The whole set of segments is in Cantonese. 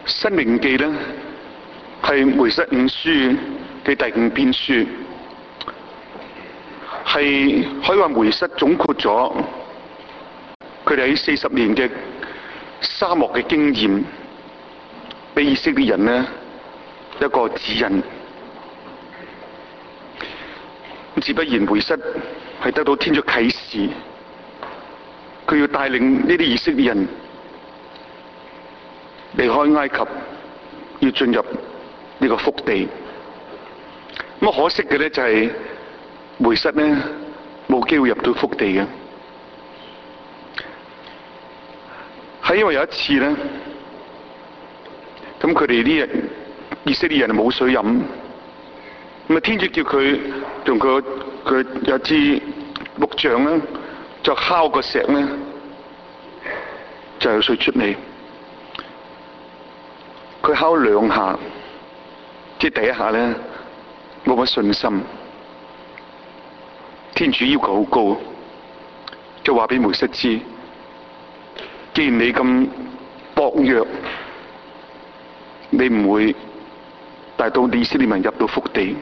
申命記呢，係梅瑟五書嘅第五篇書，係可以話梅瑟總括咗佢哋喺40年嘅沙漠嘅經驗，俾以色列人呢一個指引。自不然梅瑟係得到天主啟示，佢要帶領呢啲以色列人離開埃及，要進入呢個福地。咁可惜嘅呢，就係梅瑟呢冇機會入到福地嘅，係因為有一次呢，咁佢哋啲以色列人冇水飲，咁啊天主叫佢用佢有支木杖呢，就敲個石呢，就有水出嚟。佢敲2下，即係第一下呢，冇乜信心。天主要求好高，就話俾梅瑟知，既然你咁薄弱，你唔會帶到以色列民入到福地。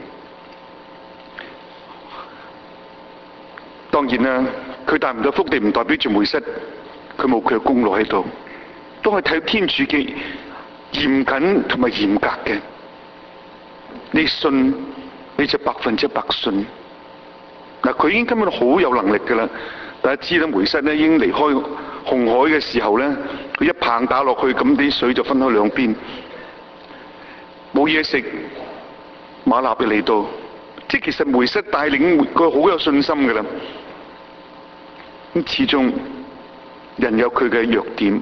當然啦，佢帶唔到福地唔代表住梅瑟佢冇佢嘅功勞喺度，都係睇天主嘅嚴謹同埋嚴格嘅。你信你就100%信。嗱，佢已經根本好有能力㗎啦。大家知道梅瑟呢已經離開紅海嘅時候呢，佢一棒打落去，咁啲水就分開兩邊，冇嘢食，馬納就嚟到。即係其實梅瑟帶領佢好有信心㗎啦。咁始終人有佢嘅弱點，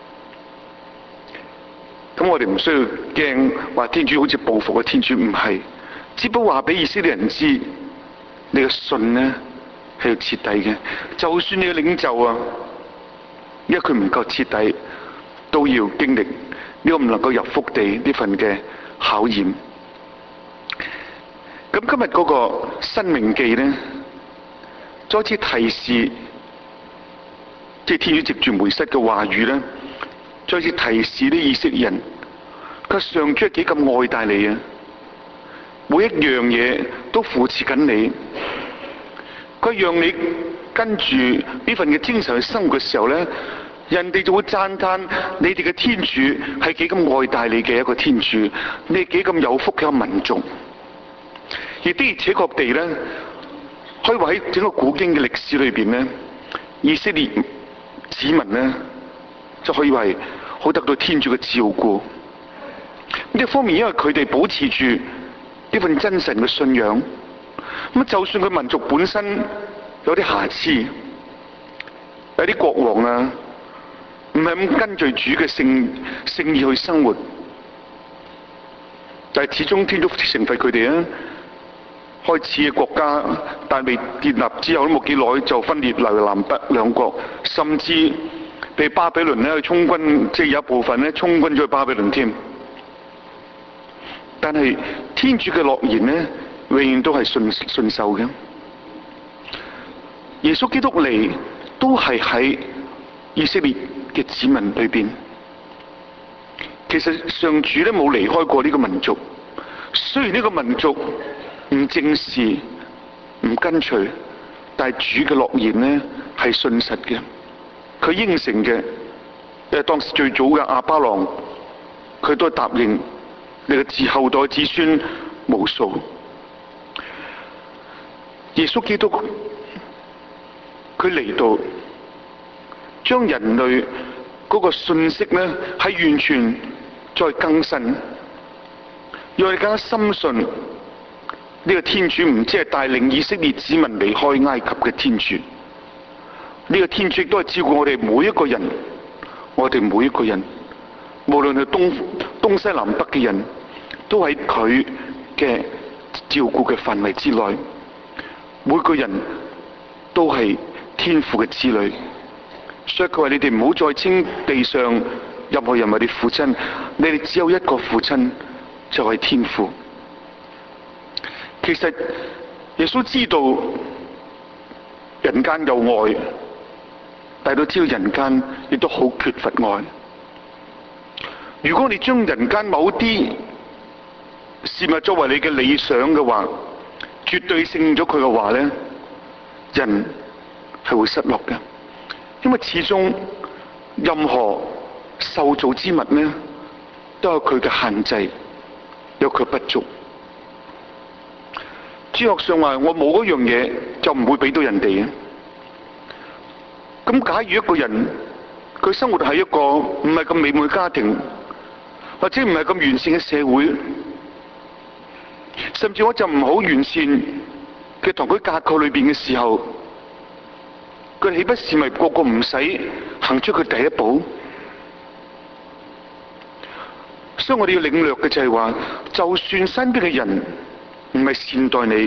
咁我哋唔需要驚話天主好似報復嘅，天主唔係，只不過話俾以色列人知，你嘅信呢係要徹底嘅。就算你嘅領袖啊，因為佢唔夠徹底，都要經歷呢個唔能夠入福地呢份嘅考驗。咁今日嗰個申命記呢，再次提示，即係天主藉住梅瑟嘅話語呢，再次提示啲以色列人，佢上主係幾咁愛戴你啊！每一樣嘢都扶持緊你，佢讓你跟住呢份嘅精神去生活嘅時候呢，人哋就會讚嘆你哋嘅天主係幾咁愛戴你嘅一個天主，你係幾咁有福嘅一個民族。而的而且確地呢，可以話喺整個古經嘅歷史裏邊呢，以色列子民呢，就可以話係好得到天主嘅照顧。一方面因為佢哋保持住呢份真神嘅信仰，咁就算佢民族本身有啲瑕疵，有啲國王啊唔係咁根據主嘅聖意去生活，但係始終天主懲罰佢哋啊！開始嘅國家，但未建立之後都冇幾耐就分裂流南北兩國，甚至被巴比倫咧去充軍，即係有一部分咧充軍咗去巴比倫添。但係天主嘅諾言呢，永遠都係信守嘅。耶穌基督嚟都係喺以色列嘅子民裏邊。其實上主咧冇離開過呢個民族，雖然呢個民族唔正視、唔跟隨，但係主嘅諾言呢係信實嘅。佢應承嘅，因為當時最早嘅亞巴郎，佢都答應你嘅後代子孫無數。耶穌基督佢嚟到，將人類嗰個信息呢係完全再更新，讓我哋更加深信呢個天主唔只係帶領以色列子民離開埃及嘅天主，呢個天主都係照顧我哋每一個人，我哋每一個人，無論係東西南北嘅人，都喺佢嘅照顧嘅範圍之內。每個人都係天父嘅子女，所以佢話你哋唔好再稱地上任何人為你父親，你哋只有一個父親，就係天父。其實耶穌知道人間有愛，但係都知道人間亦都好缺乏愛。 如果你將人間某啲事物作為你嘅理想嘅話，絕對勝咗佢嘅話呢，人係會失落嘅。因為始終任何受造之物呢，都有佢嘅限制，有佢不足。哲學上話，我冇嗰樣嘢就唔會俾到人哋嘅。咁假如一個人佢生活喺一個唔係咁美滿嘅家庭，或者唔係咁完善嘅社會，甚至我就唔好完善嘅同佢架構裏邊嘅時候，佢豈不是咪個個唔使行出佢第一步？所以我哋要領略嘅就係話，就算身邊嘅人唔係善待你，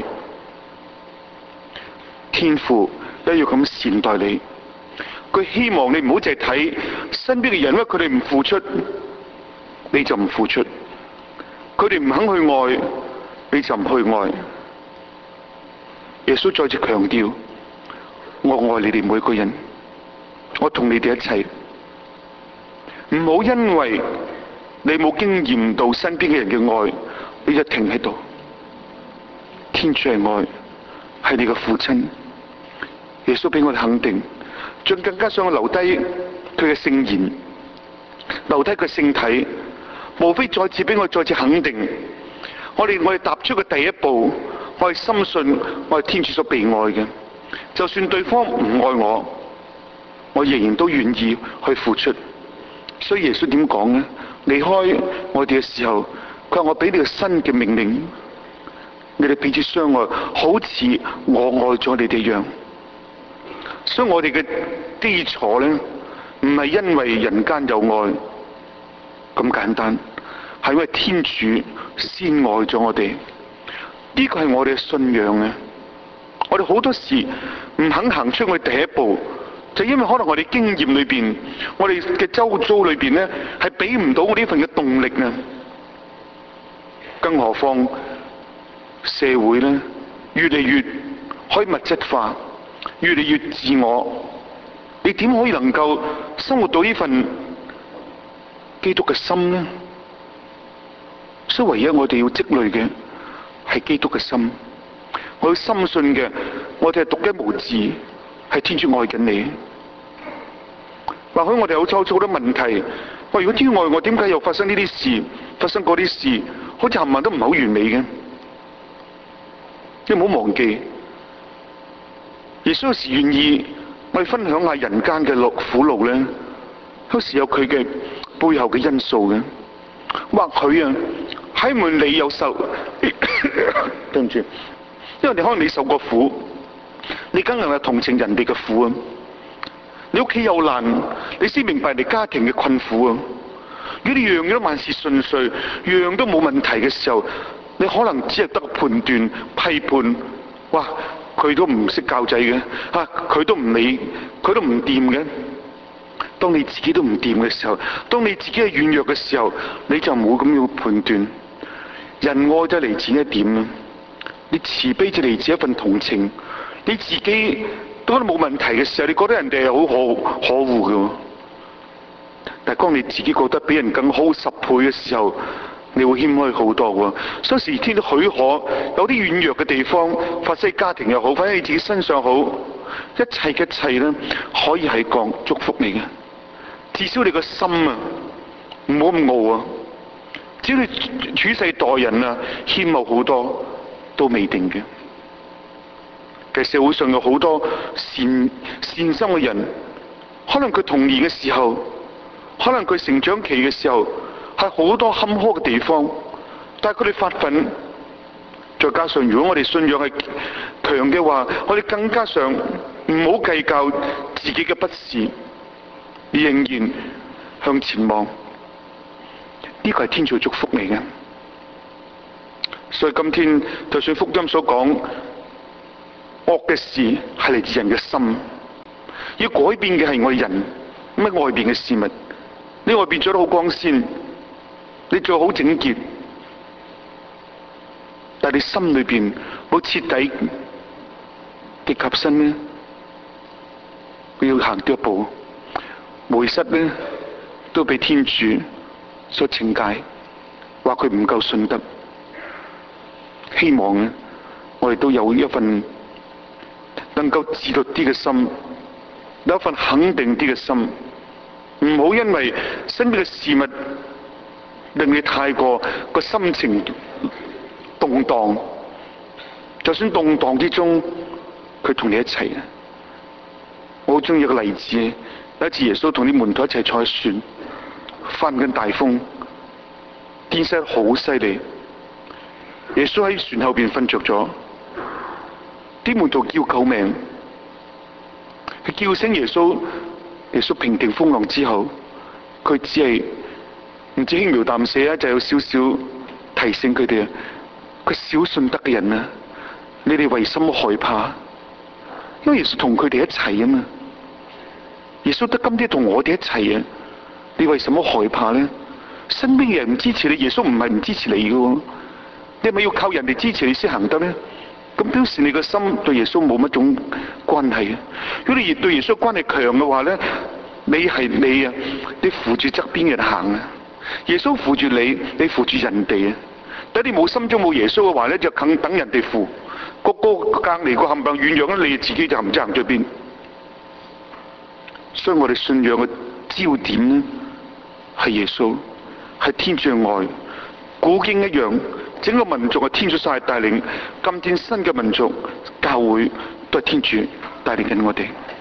天父都要咁善待你。佢希望你唔好淨係睇身邊嘅人，因為佢哋唔付出，你就唔付出；佢哋唔肯去愛，你就唔去愛。耶穌再次強調，我愛你哋每個人，我同你哋一齊。唔好因為你冇經驗到身邊嘅人嘅愛，你就停喺度。天主係愛，係你嘅父親。耶穌俾我哋肯定，仲更加想留低佢嘅聖言，留低佢聖體，無非再次俾我再次肯定，我哋踏出嘅第一步，我係深信我係天主所被愛嘅。就算對方唔愛我，我仍然都願意去付出。所以耶穌點講呢？離開我哋嘅時候，佢話我俾你個新嘅命令，你哋彼此相愛，好似我愛咗你哋一樣。所以我哋嘅基礎呢，唔係因為人間有愛咁簡單，係因為天主先愛咗我哋。呢個係我哋嘅信仰啊！我哋好多時唔肯行出我哋第一步，就因為可能我哋經驗裏邊，我哋嘅周遭裏邊呢，係俾唔到我呢份嘅動力啊！更何況社會呢，越嚟越可以物質化，越嚟越自我，你點可以能夠生活到呢份基督嘅心呢？所以唯一我哋要積累嘅係基督嘅心。我要深信嘅，我哋係獨一無二，係天主愛緊你。或許我哋有好多問題，如果天愛我，點解又發生呢啲事，發生嗰啲事，好似冚唪唥都唔係好完美嘅？你唔好忘記，耶穌有時願意我哋分享下人間嘅苦路咧，有時有佢嘅背後嘅因素嘅。或許啊，喺門你有受，對唔住，因為你可能你受過苦，你梗係同情人哋嘅苦啊。你屋企有難，你先明白你家庭嘅困苦啊。如果你樣樣都萬事順遂，樣樣都冇問題嘅時候，你可能只係得個判斷、批判，哇！佢都唔識教仔嘅，佢都唔理，佢都唔掂嘅。當你自己都唔掂嘅時候，當你自己係軟弱嘅時候，你就唔會咁樣判斷。人愛就嚟自一點啦，你慈悲就嚟自一份同情。你自己都覺得冇問題嘅時候，你覺得人哋係好可惡嘅。但係當你自己覺得比人更好10倍嘅時候，你會謙虛好多喎。所以時天都許可有啲軟弱嘅地方發生喺家庭又好，發生喺你自己身上好，一切嘅一切咧，可以係講祝福你嘅。至少你個心啊，唔好咁傲啊！只要你處世待人啊，謙虛好多都未定嘅。其實社會上有好多善心嘅人，可能佢童年嘅時候，可能佢成長期嘅時候，係好多坎坷嘅地方，但係佢哋發奮，再加上如果我哋信仰係強嘅話，我哋更加上唔好計較自己嘅不是，仍然向前望，呢個係天主嘅祝福嚟嘅。所以今天就算福音所講惡嘅事係嚟自人嘅心，要改變嘅係我哋人，唔係外邊嘅事物。你外邊做得好光鮮，你做好整潔，但係你心裏邊冇徹底嘅合身呢，佢要行多一步，梅瑟呢都被天主所懲戒，話佢唔夠信德。希望我哋都有一份能夠自律啲嘅心，有一份肯定啲嘅心，唔好因為身邊嘅事物令你太過個心情動盪。就算動盪之中，佢同你一齊。我好中意一個例子，有一次耶穌同啲門徒一齊坐喺船，翻緊大風，天色好犀利。耶穌喺船後邊瞓着咗，啲門徒叫救命，佢叫醒耶穌。耶穌平定風浪之後，佢只係唔知輕描淡寫啊，就有少少提醒佢哋啊，佢小信德嘅人啊，你哋為什麼害怕？因為耶穌同佢哋一齊啊嘛。耶穌得今天同我哋一齊啊，你為什麼害怕呢？身邊嘅人唔支持你，耶穌唔係唔支持你嘅，你係咪要靠人哋支持你先行得呢？咁表示你個心對耶穌冇乜種關係啊。如果你對耶穌關係強嘅話呢，你係你啊，你扶住側邊嘅人行啊。耶穌扶住你，你扶住人哋啊。等你冇心中冇耶穌嘅話呢，就肯等人哋扶。個隔離個冚唪唥軟弱，你自己就唔知行咗邊。所以我哋信仰嘅焦點呢，係耶穌，係天主嘅愛。古經一樣，整個民族係天主晒帶領。今天新嘅民族教會都係天主帶領緊我哋。